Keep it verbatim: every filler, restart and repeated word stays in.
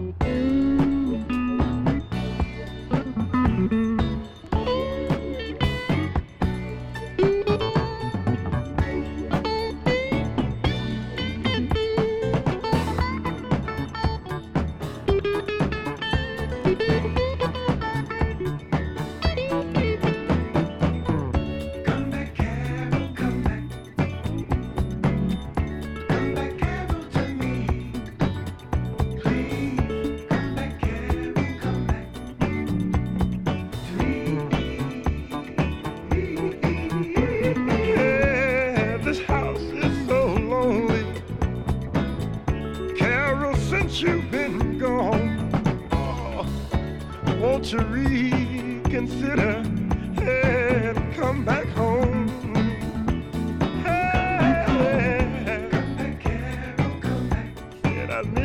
Yeah, this house is so lonely. Carol, since you've been gone, oh, won't you reconsider and come back home? Hey, come back, Carol, come back. Said I